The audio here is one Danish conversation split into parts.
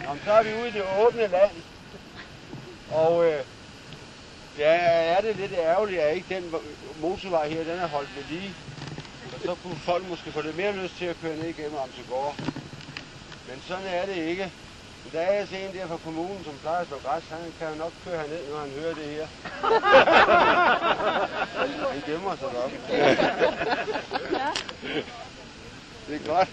Jamen, så er vi ude i det åbne land. Og ja, er det lidt ærgerligt, at ikke den motorvej her, den er holdt ved lige. Og så kunne folk måske få lidt mere lyst til at køre ned igennem Amsegård. Men sådan er det ikke. Der er altså en der fra kommunen, som plejer at slå græs. Han kan jo nok køre herned, når han hører det her. Han gemmer sig deroppe. Det er godt.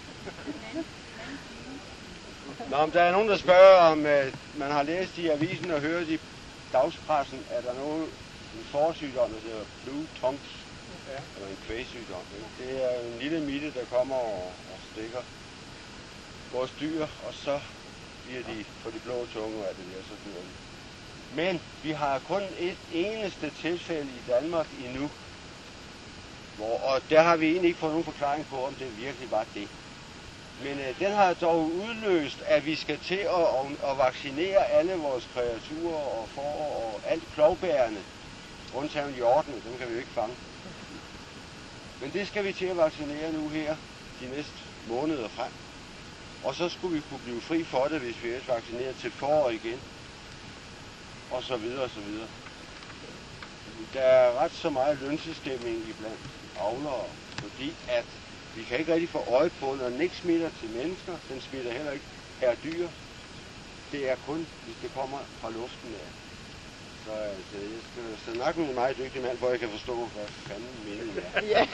Nå, om der er nogen, der spørger, om man har læst i avisen og hørt i dagspressen, at der er en forårssygdom, der hedder blue tongues, eller en kvægsygdom. Det er en lille mitte, der kommer og stikker vores dyr, og så bliver de på de blå tunge, og det der, så dør de. Men vi har kun et eneste tilfælde i Danmark endnu, og der har vi egentlig ikke fået nogen forklaring på, om det virkelig var det. Men den har dog udløst, at vi skal til at vaccinere alle vores kreaturer og får og alt klovbærende. Undtagen hjortene, dem kan vi jo ikke fange. Men det skal vi til at vaccinere nu her de næste måneder frem. Og så skulle vi kunne blive fri for det, hvis vi er vaccineret til forår igen. Og så videre og så videre. Der er ret så meget lønsestemning iblandt avlere, fordi at vi kan ikke rigtig få øje på, når den ikke smitter til mennesker, den smitter heller ikke her dyr. Det er kun, hvis det kommer fra luften af. Så altså, jeg skal snakke med en meget dygtig mand, hvor jeg kan forstå, hvad fanden meningen er. Ja.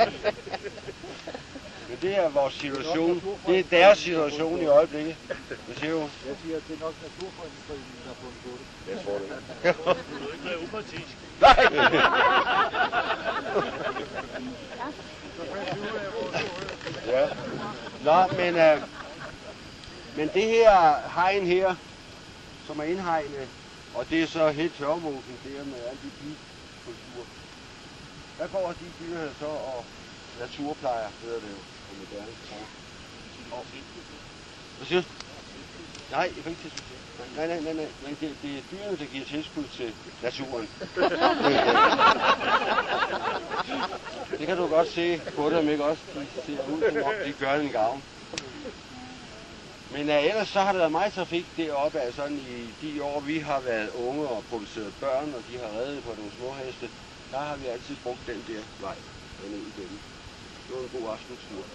Men det er vores situation. Det er deres situation i øjeblikket. Hvad siger du? Jeg siger, at det er nok Naturfredningsforeningen, der har fundet på det. Jeg tror det. Du vil ikke være upartisk. Nej! Ja. Nå, men det her hegn her, som er indhegnet, og det er så helt tørmosen der med alle de bikulturer. Der går de dyr her så og naturplejer, hedder det jo på moderne sprog. Hvad siger du? Nej, jeg kan ikke tilskud til. Nej, men det er dyrene, der giver tilskud til naturen. Det kan du godt se på dem, ikke også? De ser ud som om, de gør en gavn. Men ellers så har der været meget trafik deroppe, altså sådan i de år, vi har været unge og produceret børn, og de har reddet på nogle små heste, der har vi altid brugt den der vej ned igennem. Det var en god aftenstur.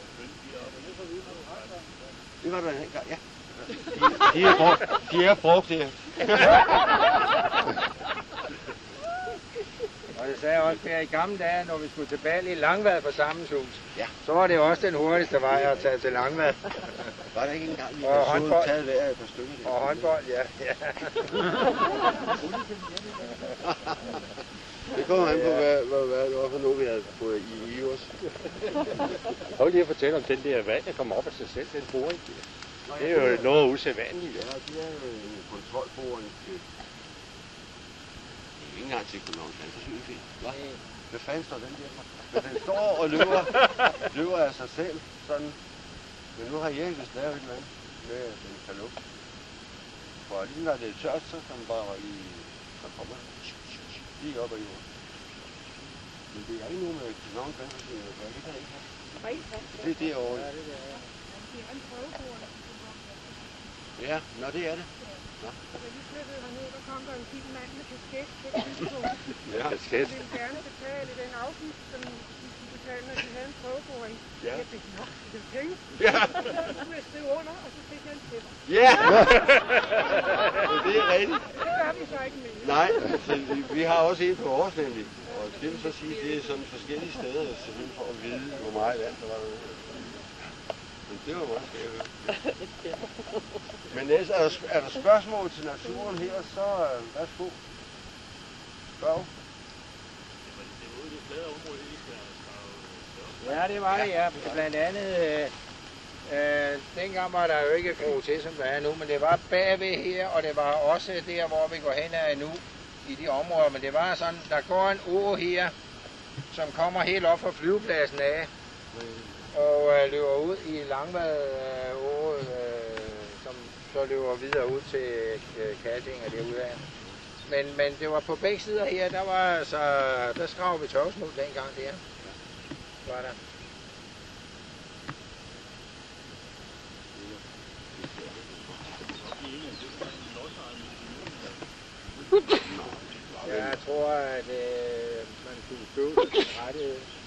Det var der en gang, ja. De har brugt det. Og jeg sagde også, at i gamle dage, når vi skulle tilbage i Langvad fra Sammenshus, ja, så var det også den hurtigste vej at tage til Langvad. Var der ikke engang, vi havde taget hver et par stykker? Der. Og håndbold, ja. Det kommer an på, hvad det var for noget, vi havde fået i Ivers. Prøv lige at fortælle om den der vand, der kommer op af sig selv, den boring. Det er jo noget usædvanligt. Ja, det er jo en kontrolboring til... Det er ikke engang til Københavns Vandforsyningsforening. Hvad fanden står den der for? Men den står og løber af sig selv, sådan. Men nu har jeg vist lavet et eller andet med, at den kan lukke. For lige når det er tørt, så kan man bare så kommer lige op ad jorden. Men det er ikke noget med Københavns Vandforsyningsforening at gøre, det kan det ikke have. Det er derovre. Ja, nå det er det. Nå. Da vi flyttede herned, der kom der en fin mand med kasket på et tidspunkt. Ja, kasket. De ville gerne betale den afgift, som de betalte, når de havde en prøveboring. Ja. Jeg fik nok til den penge. Ja. Så skulle jeg skrive under, og så fik jeg en tæt. Ja! Det er rigtigt. Det gør vi så ikke mere. Nej, altså, vi har også en på Aarhus nemlig. Og det vil så sige, at det er sådan forskellige steder, selvfølgelig for at vide, hvor meget vand der var der. Men det var meget skært. Men ellers, er der spørgsmål til naturen her, så værsgo. Spørg. Ja, det var det, ja. Blandt andet, dengang var der jo ikke groet til, som der er nu, men det var bagved her, og det var også der, hvor vi går hen af nu, i de områder. Men det var sådan, der går en å her, som kommer helt op fra flyvepladsen af, og løber ud i Langvad å, som så løber videre ud til Katting og derude af. Men det var på begge sider her, der skrev vi tørvsmuld dengang der. Var der. tror, at man kunne støve til den rette.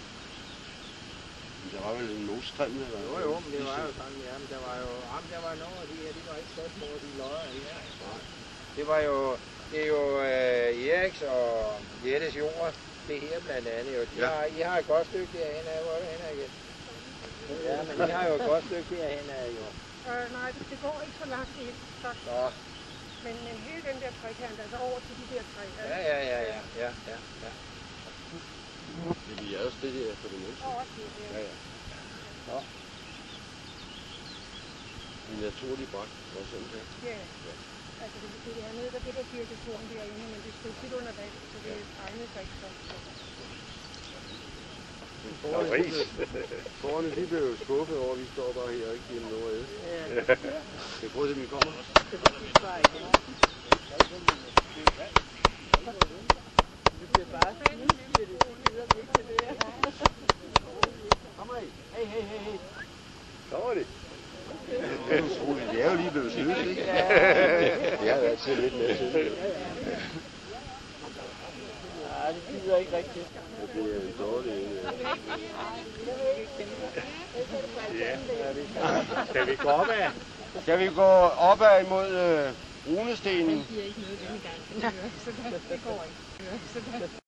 Der var vel en nostrem eller noget? Jo, men det var jo sådan, ja, men der var nogle af de her, de var ikke så små, de løjer her. Det var jo, det er jo Eriks og Jettes jord, det her blandt andet jo. I har et godt stykke derhen af, hvor er det hen af igen? Ja, men I har jo et godt stykke derhen af jo. Nej, det går ikke så langt ind, faktisk. Nå. Men hele den der trekant, altså over til de der tre. Ja. Det bliver også det der for det næste. Og også det der. Ja. Nå. En naturlig bræk, og sådan her. Ja. Altså det er nede, der det der kirketorn derinde, men det stod tit under vand, så det egnede sig ikke så. Forerne, de blev jo skuffet over, at vi står bare her og ikke giver dem noget ad. Ja. Skal jeg prøve at se, om vi kommer? Hey. Kommer de? Det er utroligt. Det er jo lige blevet snydt, ikke? Det har altid lidt med til. Nej, det gider ikke rigtigt. Det er en dårlig. Ja. Skal vi gå opad? Skal vi gå opad imod runestenen? Det giver ikke noget denne gang. Så det går ikke.